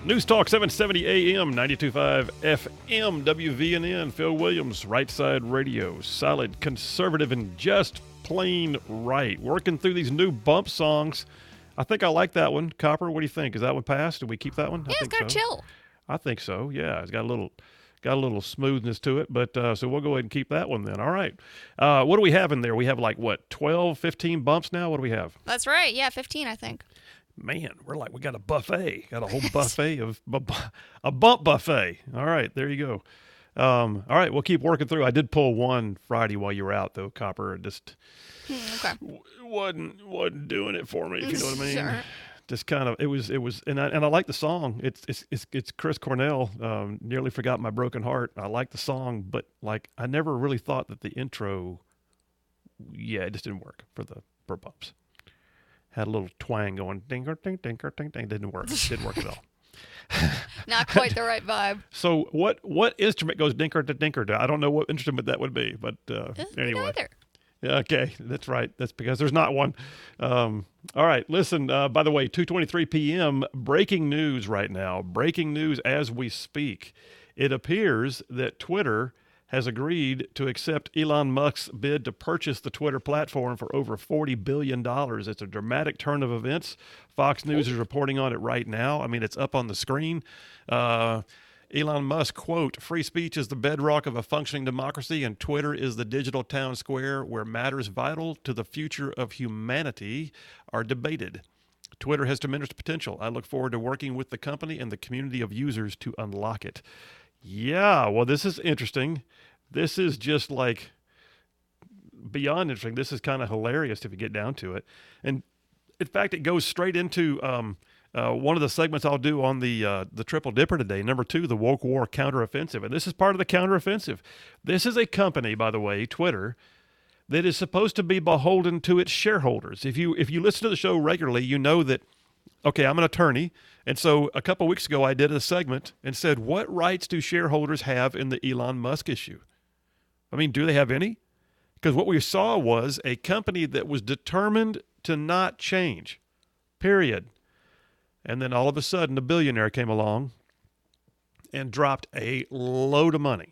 News Talk 770 AM, 92.5 FM, WVNN, Phil Williams, Right Side Radio, solid, conservative, and just plain right. Working through these new bump songs. I think I like that one. Copper, what do you think? Is that one passed? Did we keep that one? Yeah, it's kind of chill. I think so. Yeah, it's got a little smoothness to it, but so we'll go ahead and keep that one then. All right. What do we have in there? We have 12, 15 bumps now? What do we have? That's right. Yeah, 15, I think. Man, we got a buffet. Got a whole buffet of a bump buffet. All right, there you go. All right, we'll keep working through. I did pull one Friday while you were out, though, Copper. It just wasn't doing it for me, if you know what I mean. Sure. Just kind of it was, and I like the song. It's Chris Cornell. Nearly Forgot My Broken Heart. I like the song, but I never really thought that the intro. Yeah, it just didn't work for bumps. Had a little twang going, dinker, ding, dinker, ding, ding. Didn't work. Didn't work at all. Not quite the right vibe. So what instrument goes dinker to dinker to? I don't know what instrument that would be, but anyway. Neither. Yeah, okay, that's right. That's because there's not one. All right, listen, by the way, 2:23 p.m., breaking news right now. Breaking news as we speak. It appears that Twitter has agreed to accept Elon Musk's bid to purchase the Twitter platform for over $40 billion. It's a dramatic turn of events. Fox News is reporting on it right now. I mean, it's up on the screen. Elon Musk, quote, "Free speech is the bedrock of a functioning democracy, and Twitter is the digital town square where matters vital to the future of humanity are debated. Twitter has tremendous potential. I look forward to working with the company and the community of users to unlock it." Yeah, well, this is interesting. This is just beyond interesting. This is kind of hilarious if you get down to it. And in fact, it goes straight into one of the segments I'll do on the Triple Dipper today. Number 2, the woke war counteroffensive. And this is part of the counteroffensive. This is a company, by the way, Twitter, that is supposed to be beholden to its shareholders. If you listen to the show regularly, you know that, okay, I'm an attorney. And so a couple of weeks ago, I did a segment and said, what rights do shareholders have in the Elon Musk issue? I mean, do they have any? Because what we saw was a company that was determined to not change, period. And then all of a sudden, a billionaire came along and dropped a load of money.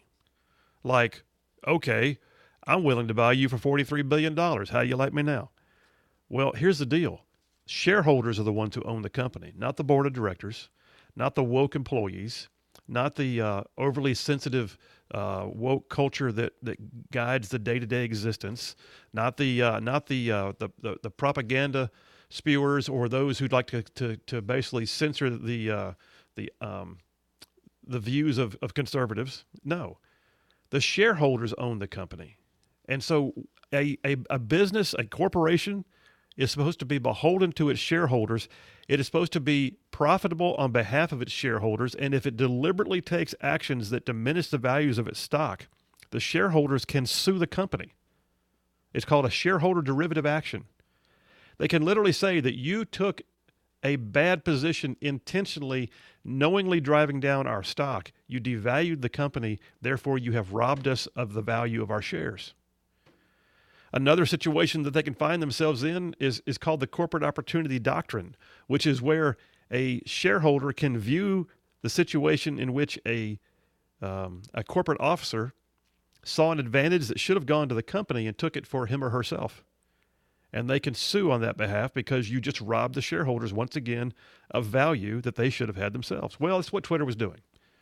Okay, I'm willing to buy you for $43 billion. How do you like me now? Well, here's the deal. Shareholders are the ones who own the company, not the board of directors, not the woke employees, not the overly sensitive woke culture that guides the day-to-day existence, not the propaganda spewers or those who'd like to basically censor the views of conservatives. No, the shareholders own the company, and so a business, a corporation, is supposed to be beholden to its shareholders. It is supposed to be profitable on behalf of its shareholders, and if it deliberately takes actions that diminish the values of its stock, the shareholders can sue the company. It's called a shareholder derivative action. They can literally say that you took a bad position intentionally, knowingly driving down our stock. You devalued the company, therefore you have robbed us of the value of our shares. Another situation that they can find themselves in is called the corporate opportunity doctrine, which is where a shareholder can view the situation in which a corporate officer saw an advantage that should have gone to the company and took it for him or herself. And they can sue on that behalf because you just robbed the shareholders once again of value that they should have had themselves. Well, that's what Twitter was doing.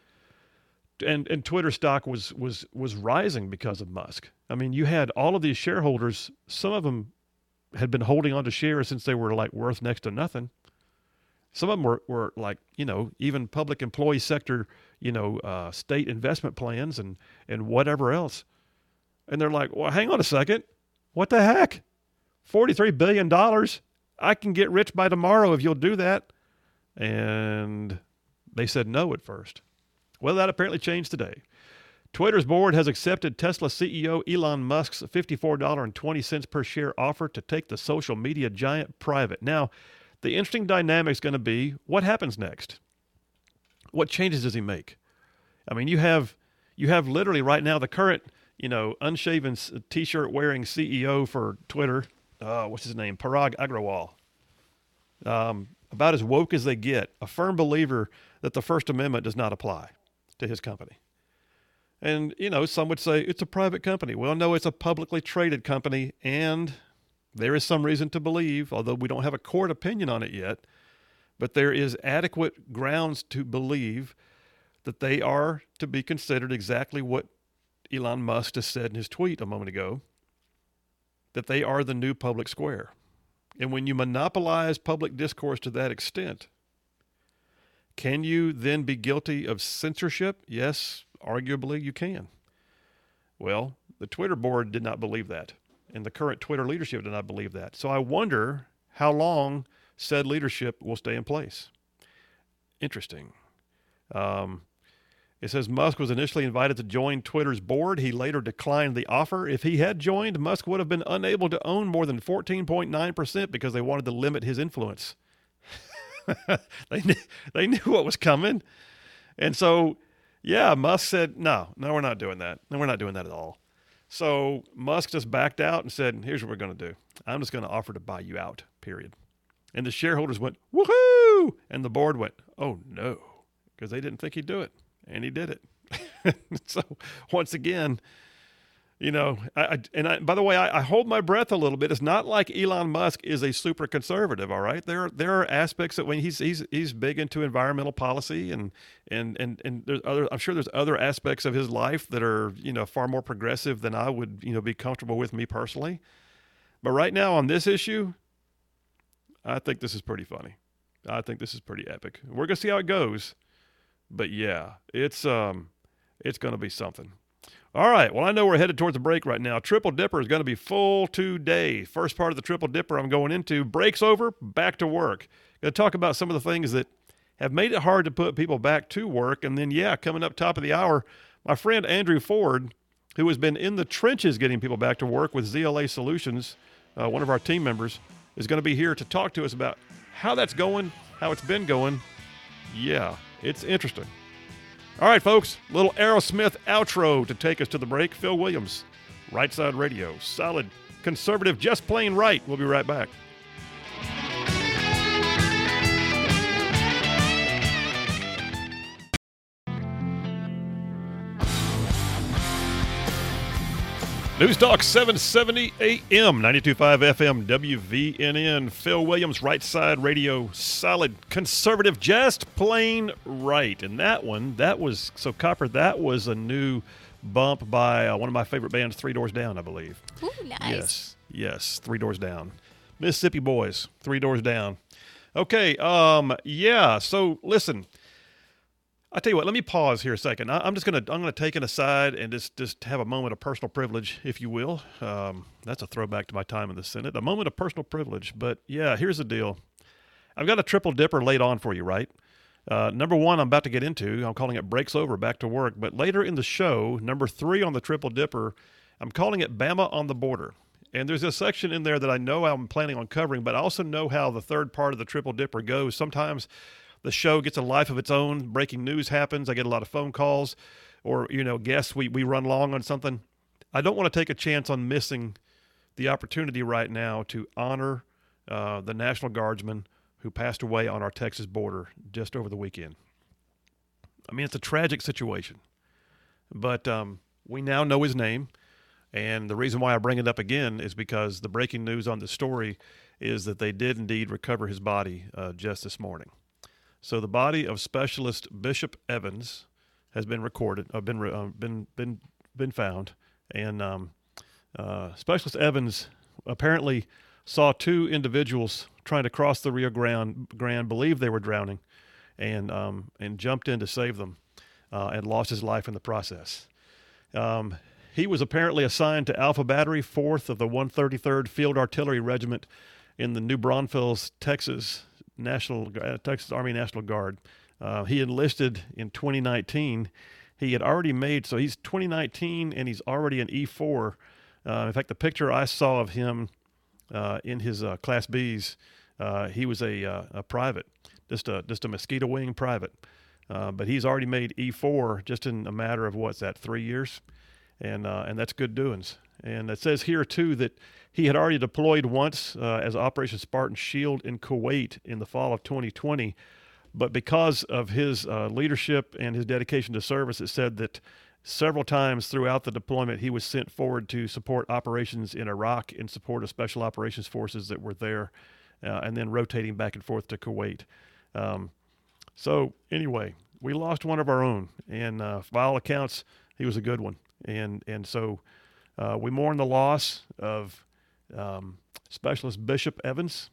And Twitter stock was rising because of Musk. I mean, you had all of these shareholders. Some of them had been holding on to shares since they were worth next to nothing. Some of them were even public employee sector, state investment plans and whatever else. And they're like, well, hang on a second. What the heck? $43 billion? I can get rich by tomorrow if you'll do that. And they said no at first. Well, that apparently changed today. Twitter's board has accepted Tesla CEO Elon Musk's $54.20 per share offer to take the social media giant private. Now, the interesting dynamic is going to be what happens next. What changes does he make? I mean, you have literally right now the current, unshaven T-shirt wearing CEO for Twitter. What's his name? Parag Agrawal. About as woke as they get. A firm believer that the First Amendment does not apply to his company. And, some would say it's a private company. Well, no, it's a publicly traded company, and there is some reason to believe, although we don't have a court opinion on it yet, but there is adequate grounds to believe that they are to be considered exactly what Elon Musk just said in his tweet a moment ago, that they are the new public square. And when you monopolize public discourse to that extent, can you then be guilty of censorship? Yes, arguably you can. Well, the Twitter board did not believe that, and the current Twitter leadership did not believe that. So I wonder how long said leadership will stay in place. Interesting. It says Musk was initially invited to join Twitter's board. He later declined the offer. If he had joined, Musk would have been unable to own more than 14.9% because they wanted to limit his influence. They knew what was coming. And so, yeah, Musk said, no, we're not doing that. No, we're not doing that at all. So Musk just backed out and said, here's what we're going to do. I'm just going to offer to buy you out, period. And the shareholders went, woohoo! And the board went, oh, no, because they didn't think he'd do it. And he did it. So once again, by the way, I hold my breath a little bit. It's not like Elon Musk is a super conservative. All right. There are aspects that when he's big into environmental policy and there's I'm sure there's other aspects of his life that are, far more progressive than I would, be comfortable with me personally. But right now on this issue, I think this is pretty funny. I think this is pretty epic. We're going to see how it goes. But yeah, it's going to be something. All right. Well, I know we're headed towards the break right now. Triple Dipper is going to be full today. First part of the Triple Dipper I'm going into. Break's over, back to work. Going to talk about some of the things that have made it hard to put people back to work. And then, coming up top of the hour, my friend Andrew Ford, who has been in the trenches getting people back to work with ZLA Solutions, one of our team members, is going to be here to talk to us about how that's going, how it's been going. Yeah, it's interesting. All right, folks, little Aerosmith outro to take us to the break. Phil Williams, Right Side Radio, solid, conservative, just plain right. We'll be right back. News Talk 770 AM, 92.5 FM, WVNN. Phil Williams, Right Side Radio, solid, conservative, just plain right. And that was Copper, that was a new bump by one of my favorite bands, Three Doors Down, I believe. Ooh, nice. Yes, Three Doors Down. Mississippi Boys, Three Doors Down. Okay, so listen. I tell you what, let me pause here a second. I'm gonna take it aside and just have a moment of personal privilege, if you will. That's a throwback to my time in the Senate. A moment of personal privilege. But yeah, here's the deal. I've got a triple dipper laid on for you, right? Number one, I'm about to get into. I'm calling it Breaks Over, Back to Work. But later in the show, number 3 on the triple dipper, I'm calling it Bama on the Border. And there's a section in there that I know I'm planning on covering, but I also know how the third part of the triple dipper goes. Sometimes the show gets a life of its own. Breaking news happens. I get a lot of phone calls or, guests. We run long on something. I don't want to take a chance on missing the opportunity right now to honor the National Guardsman who passed away on our Texas border just over the weekend. I mean, it's a tragic situation, but we now know his name. And the reason why I bring it up again is because the breaking news on this story is that they did indeed recover his body just this morning. So the body of Specialist Bishop Evans has been been found, and Specialist Evans apparently saw 2 individuals trying to cross the Rio Grande, believed they were drowning, and jumped in to save them, and lost his life in the process. He was apparently assigned to Alpha Battery, 4th of the 133rd Field Artillery Regiment in the New Braunfels, Texas Army National Guard. He enlisted in 2019. He had already made, so he's 2019 and he's already an E4. In fact, the picture I saw of him in his Class Bs, he was a private, just a mosquito wing private. But he's already made E4 just in a matter of 3 years. And that's good doings. And it says here, too, that he had already deployed once as Operation Spartan Shield in Kuwait in the fall of 2020. But because of his leadership and his dedication to service, it said that several times throughout the deployment, he was sent forward to support operations in Iraq in support of special operations forces that were there, and then rotating back and forth to Kuwait. So anyway, we lost one of our own, and by all accounts, he was a good one. And so we mourn the loss of Specialist Bishop Evans,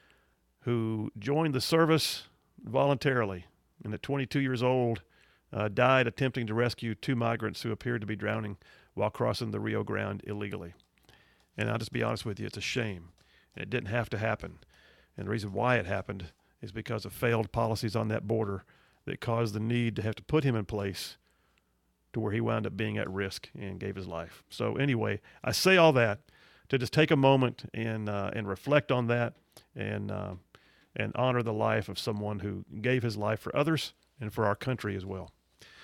who joined the service voluntarily, and at 22 years old, died attempting to rescue 2 migrants who appeared to be drowning while crossing the Rio Grande illegally. And I'll just be honest with you, it's a shame. And it didn't have to happen. And the reason why it happened is because of failed policies on that border that caused the need to have to put him in place to where he wound up being at risk and gave his life. So anyway, I say all that to just take a moment and reflect on that and honor the life of someone who gave his life for others and for our country as well.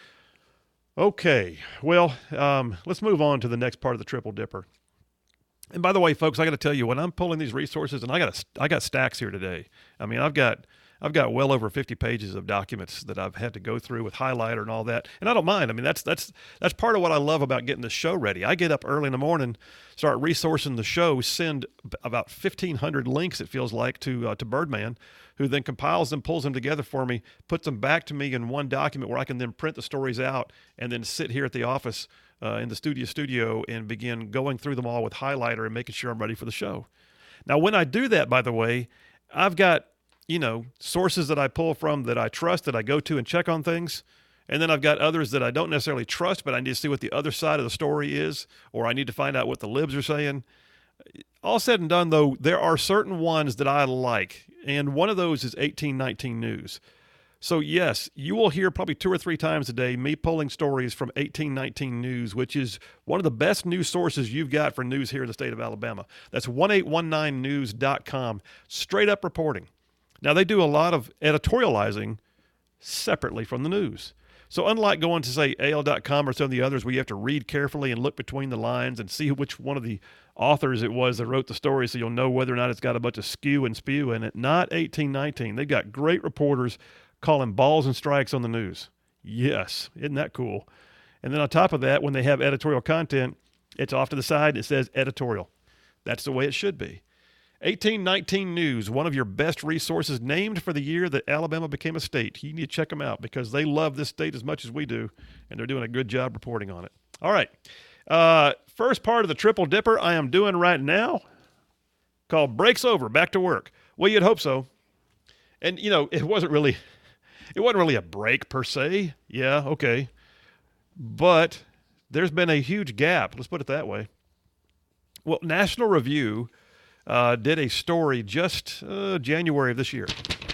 Okay, well, let's move on to the next part of the Triple Dipper. And by the way, folks, I got to tell you, when I'm pulling these resources, and I got stacks here today. I mean, I've got well over 50 pages of documents that I've had to go through with highlighter and all that, and I don't mind. I mean, that's part of what I love about getting the show ready. I get up early in the morning, start resourcing the show, send about 1,500 links, it feels like, to Birdman, who then compiles them, pulls them together for me, puts them back to me in one document where I can then print the stories out and then sit here at the office in the studio and begin going through them all with highlighter and making sure I'm ready for the show. Now, when I do that, by the way, I've got, sources that I pull from that I trust, that I go to and check on things. And then I've got others that I don't necessarily trust, but I need to see what the other side of the story is, or I need to find out what the libs are saying. All said and done, though, there are certain ones that I like, and one of those is 1819 News. So, yes, you will hear probably 2 or 3 times a day me pulling stories from 1819 News, which is one of the best news sources you've got for news here in the state of Alabama. That's 1819news.com, straight up reporting. Now, they do a lot of editorializing separately from the news. So unlike going to, say, AL.com or some of the others where you have to read carefully and look between the lines and see which one of the authors it was that wrote the story so you'll know whether or not it's got a bunch of skew and spew in it, not 1819. They've got great reporters calling balls and strikes on the news. Yes, isn't that cool? And then on top of that, when they have editorial content, it's off to the side. It says editorial. That's the way it should be. 1819 News, one of your best resources, named for the year that Alabama became a state. You need to check them out because they love this state as much as we do, and they're doing a good job reporting on it. All right. First part of the Triple Dipper I am doing right now, called Breaks Over, Back to Work. Well, you'd hope so. And, it wasn't really a break per se. Yeah, okay. But there's been a huge gap. Let's put it that way. Well, National Review did a story just January of this year.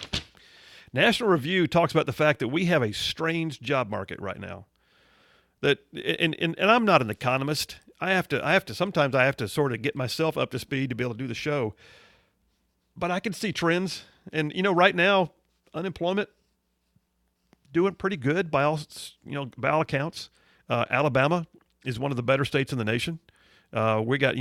National Review talks about the fact that we have a strange job market right now. That and I'm not an economist. Sometimes I have to sort of get myself up to speed to be able to do the show. But I can see trends, and right now, unemployment doing pretty good by all accounts. Alabama is one of the better states in the nation. We got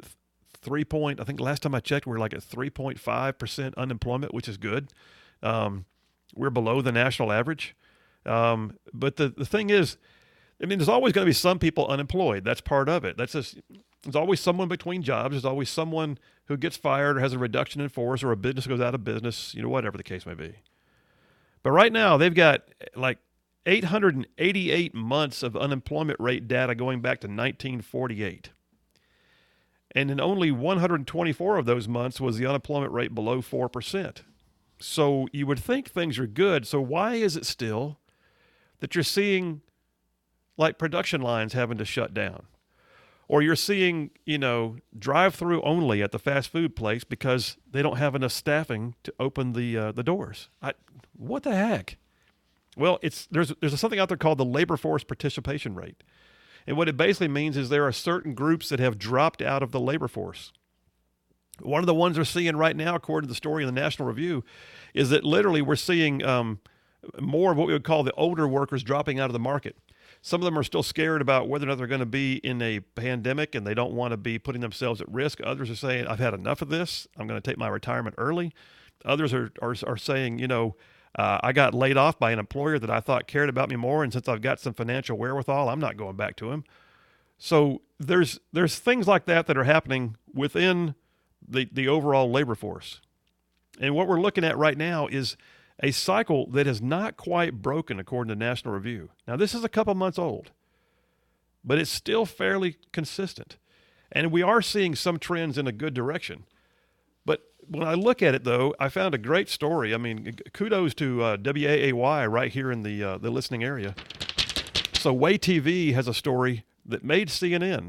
I think last time I checked, we were like at 3.5% unemployment, which is good. We're below the national average. But the thing is, there's always going to be some people unemployed. That's part of it. There's always someone between jobs. There's always someone who gets fired or has a reduction in force or a business goes out of business, whatever the case may be. But right now, they've got like 888 months of unemployment rate data going back to 1948. And in only 124 of those months was the unemployment rate below 4%. So you would think things are good. So why is it still that you're seeing like production lines having to shut down? Or you're seeing, drive-through only at the fast food place because they don't have enough staffing to open the doors. What the heck? Well, there's something out there called the labor force participation rate. And what it basically means is there are certain groups that have dropped out of the labor force. One of the ones we're seeing right now, according to the story in the National Review, is that literally we're seeing more of what we would call the older workers dropping out of the market. Some of them are still scared about whether or not they're going to be in a pandemic and they don't want to be putting themselves at risk. Others are saying, I've had enough of this. I'm going to take my retirement early. Others are saying, I got laid off by an employer that I thought cared about me more, and since I've got some financial wherewithal, I'm not going back to him. So there's things like that are happening within the overall labor force. And what we're looking at right now is a cycle that is not quite broken, according to National Review. Now, this is a couple months old, but it's still fairly consistent. And we are seeing some trends in a good direction. But when I look at it, though, I found a great story. I mean, kudos to WAAY right here in the listening area. So WayTV has a story that made CNN,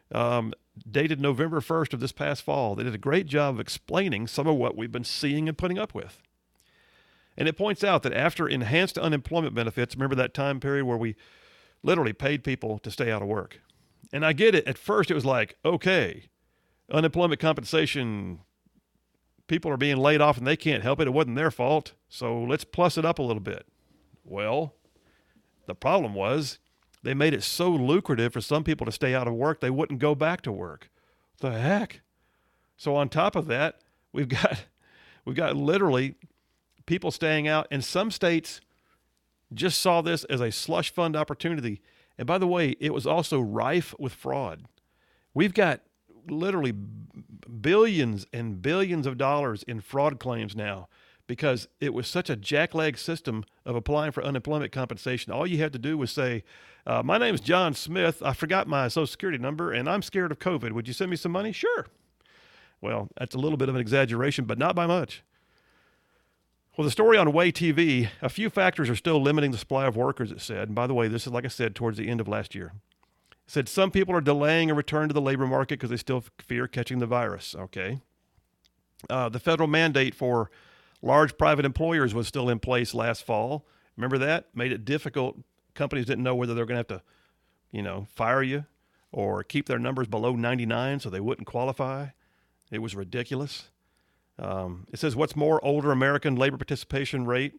dated November 1st of this past fall. They did a great job of explaining some of what we've been seeing and putting up with. And it points out that after enhanced unemployment benefits, remember that time period where we literally paid people to stay out of work? And I get it. At first, it was like, okay, unemployment compensation, people are being laid off and they can't help it. It wasn't their fault. So let's plus it up a little bit. Well, the problem was they made it so lucrative for some people to stay out of work, they wouldn't go back to work. What the heck? So on top of that, we've got literally people staying out. And some states just saw this as a slush fund opportunity. And by the way, it was also rife with fraud. We've got literally billions and billions of dollars in fraud claims now because it was such a jackleg system of applying for unemployment compensation. All you had to do was say, my name's John Smith. I forgot my Social Security number, and I'm scared of COVID. Would you send me some money? Sure. Well, that's a little bit of an exaggeration, but not by much. Well, the story on WayTV, a few factors are still limiting the supply of workers, it said. And by the way, this is, like I said, towards the end of last year. It said some people are delaying a return to the labor market because they still fear catching the virus. Okay. The federal mandate for large private employers was still in place last fall. Remember that? Made it difficult. Companies didn't know whether they're going to have to, fire you or keep their numbers below 99 so they wouldn't qualify. It was ridiculous. It says what's more, older American labor participation rate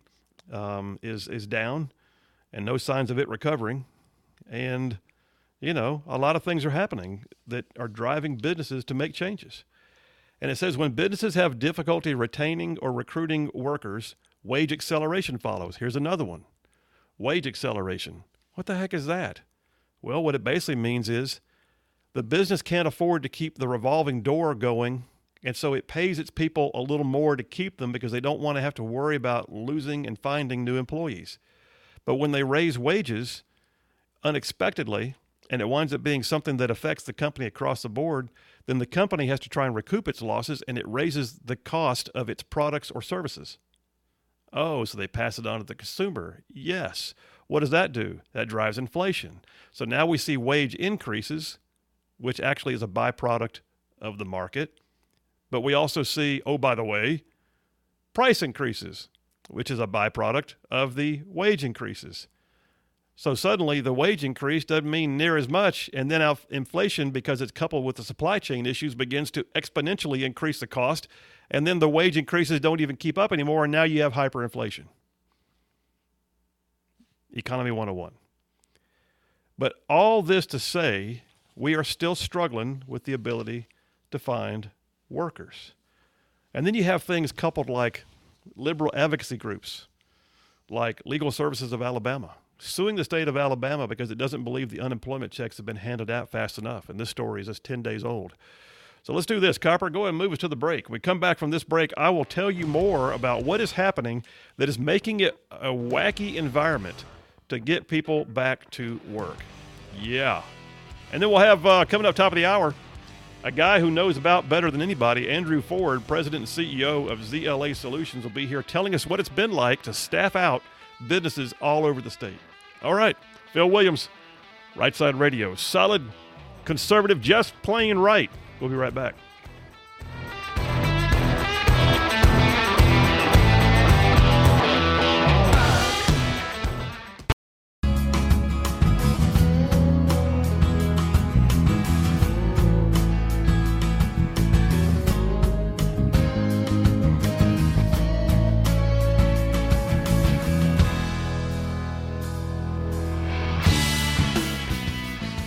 is down and no signs of it recovering. And, a lot of things are happening that are driving businesses to make changes. And it says when businesses have difficulty retaining or recruiting workers, wage acceleration follows. Here's another one. Wage acceleration. What the heck is that? Well, what it basically means is the business can't afford to keep the revolving door going, and so it pays its people a little more to keep them because they don't want to have to worry about losing and finding new employees. But when they raise wages unexpectedly, and it winds up being something that affects the company across the board, then the company has to try and recoup its losses, and it raises the cost of its products or services. Oh, so they pass it on to the consumer. Yes. What does that do? That drives inflation. So now we see wage increases, which actually is a byproduct of the market. But we also see, oh, by the way, price increases, which is a byproduct of the wage increases. So suddenly the wage increase doesn't mean near as much, and then inflation, because it's coupled with the supply chain issues, begins to exponentially increase the cost, and then the wage increases don't even keep up anymore, and now you have hyperinflation. Economy 101. But all this to say, we are still struggling with the ability to find workers. And then you have things coupled like liberal advocacy groups, like Legal Services of Alabama, suing the state of Alabama because it doesn't believe the unemployment checks have been handed out fast enough. And this story is just 10 days old. So let's do this, Copper. Go ahead and move us to the break. When we come back from this break, I will tell you more about what is happening that is making it a wacky environment to get people back to work. Yeah. And then we'll have, coming up top of the hour, a guy who knows about better than anybody, Andrew Ford, President and CEO of ZLA Solutions, will be here telling us what it's been like to staff out businesses all over the state. All right, Phil Williams, Right Side Radio. Solid, conservative, just plain right. We'll be right back. New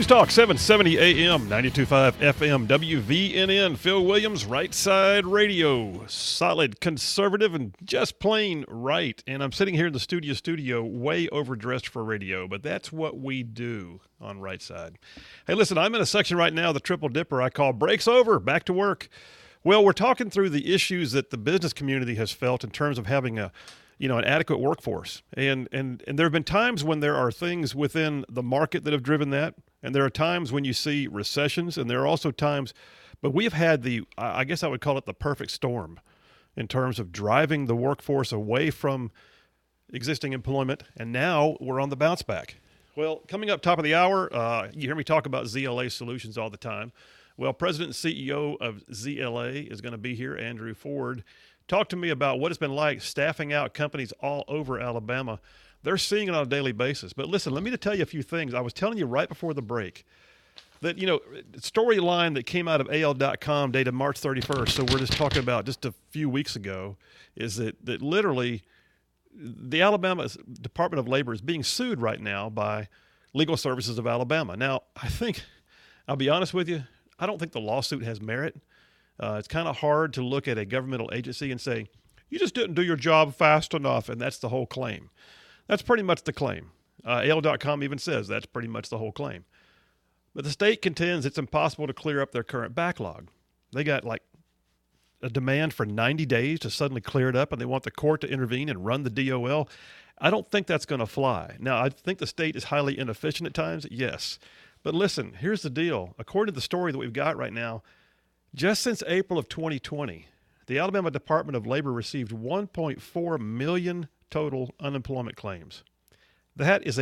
News Talk 770 AM, 92.5 FM, WVNN. Phil Williams, Right Side Radio. Solid, conservative, and just plain right. And I'm sitting here in the studio, way overdressed for radio, but that's what we do on Right Side. Hey, listen, I'm in a section right now, the Triple Dipper, I call Breaks Over, Back to Work. Well, we're talking through the issues that the business community has felt in terms of having an adequate workforce. And there have been times when there are things within the market that have driven that. And there are times when you see recessions, and there are also times, but we have had I guess I would call it the perfect storm in terms of driving the workforce away from existing employment. And now we're on the bounce back. Well, coming up top of the hour, you hear me talk about ZLA Solutions all the time. Well, President and CEO of ZLA is going to be here, Andrew Ford. Talk to me about what it's been like staffing out companies all over Alabama. They're seeing it on a daily basis. But listen, let me tell you a few things. I was telling you right before the break that, storyline that came out of AL.com dated March 31st, so we're just talking about just a few weeks ago, is that literally the Alabama Department of Labor is being sued right now by Legal Services of Alabama. Now, I'll be honest with you, I don't think the lawsuit has merit. It's kind of hard to look at a governmental agency and say, you just didn't do your job fast enough, and that's the whole claim. That's pretty much the claim. AL.com even says that's pretty much the whole claim. But the state contends it's impossible to clear up their current backlog. They got like a demand for 90 days to suddenly clear it up, and they want the court to intervene and run the DOL. I don't think that's going to fly. Now, I think the state is highly inefficient at times, yes. But listen, here's the deal. According to the story that we've got right now, just since April of 2020, the Alabama Department of Labor received 1.4 million total unemployment claims. That is a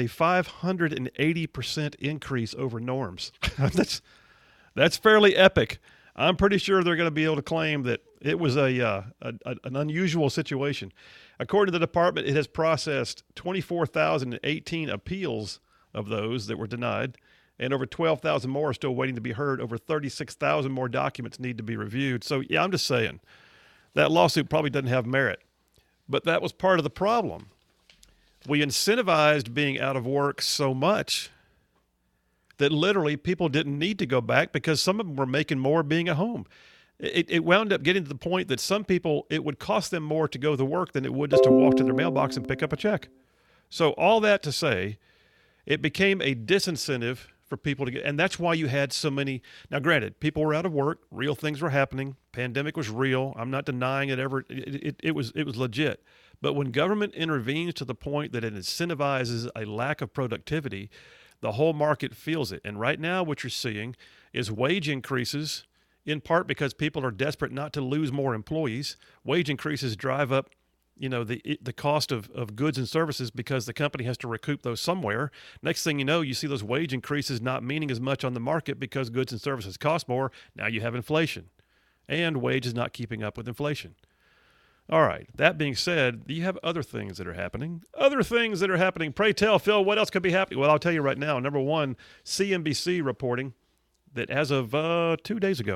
580% increase over norms. That's fairly epic. I'm pretty sure they're going to be able to claim that it was an unusual situation. According to the department, it has processed 24,018 appeals of those that were denied, and over 12,000 more are still waiting to be heard. Over 36,000 more documents need to be reviewed. So, yeah, I'm just saying that lawsuit probably doesn't have merit. But that was part of the problem. We incentivized being out of work so much that literally people didn't need to go back because some of them were making more being at home. It wound up getting to the point that some people, it would cost them more to go to work than it would just to walk to their mailbox and pick up a check. So all that to say, it became a disincentive for people to get, and that's why you had so many. Now, granted, people were out of work, real things were happening, pandemic was real. I'm not denying it ever. It was legit. But when government intervenes to the point that it incentivizes a lack of productivity, the whole market feels it. And right now, what you're seeing is wage increases, in part because people are desperate not to lose more employees. Wage increases drive up the cost of goods and services because the company has to recoup those somewhere. Next thing you know, you see those wage increases not meaning as much on the market because goods and services cost more. Now you have inflation, and wage is not keeping up with inflation. All right, that being said, you have other things that are happening. Pray tell, Phil, what else could be happening? Well, I'll tell you right now. Number one, CNBC reporting that as of 2 days ago,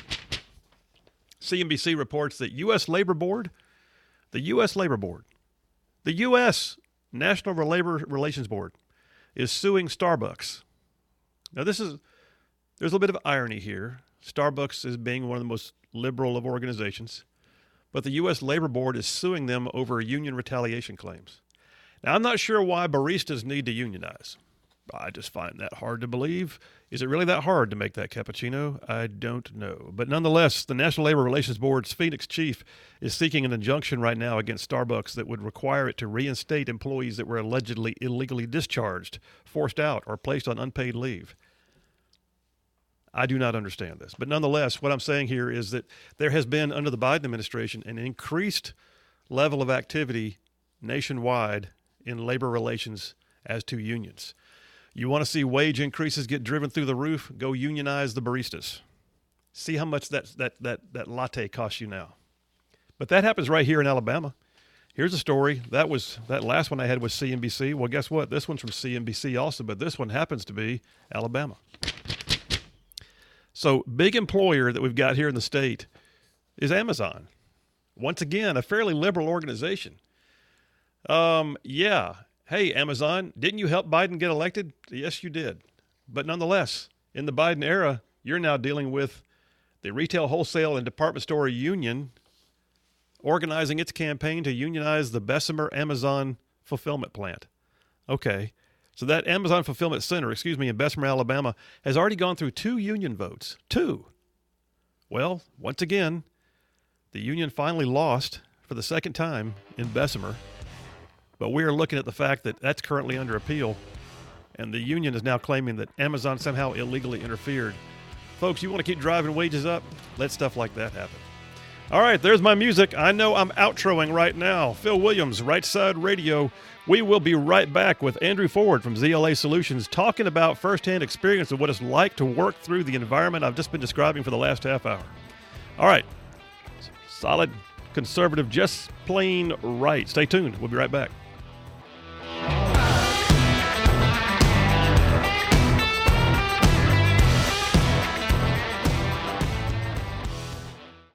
CNBC reports that the U.S. National Labor Relations Board is suing Starbucks. Now, there's a little bit of irony here. Starbucks is being one of the most liberal of organizations, but the U.S. Labor Board is suing them over union retaliation claims. Now, I'm not sure why baristas need to unionize. I just find that hard to believe. Is it really that hard to make that cappuccino? I don't know. But nonetheless, the National Labor Relations Board's Phoenix chief is seeking an injunction right now against Starbucks that would require it to reinstate employees that were allegedly illegally discharged, forced out, or placed on unpaid leave. I do not understand this. But nonetheless, what I'm saying here is that there has been, under the Biden administration, an increased level of activity nationwide in labor relations as to unions. You want to see wage increases get driven through the roof? Go unionize the baristas. See how much that latte costs you now. But that happens right here in Alabama. Here's a story. That last one I had was CNBC. Well, guess what? This one's from CNBC also, but this one happens to be Alabama. So big employer that we've got here in the state is Amazon. Once again, a fairly liberal organization. Yeah. Hey, Amazon, didn't you help Biden get elected? Yes, you did. But nonetheless, in the Biden era, you're now dealing with the Retail, Wholesale, and Department Store Union organizing its campaign to unionize the Bessemer Amazon fulfillment plant. Okay, so that Amazon fulfillment center, in Bessemer, Alabama, has already gone through 2 union votes. 2. Well, once again, the union finally lost for the second time in Bessemer. But we are looking at the fact that that's currently under appeal, and the union is now claiming that Amazon somehow illegally interfered. Folks, you want to keep driving wages up? Let stuff like that happen. All right, there's my music. I know I'm outroing right now. Phil Williams, Right Side Radio. We will be right back with Andrew Ford from ZLA Solutions talking about firsthand experience of what it's like to work through the environment I've just been describing for the last half hour. All right, solid, conservative, just plain right. Stay tuned. We'll be right back.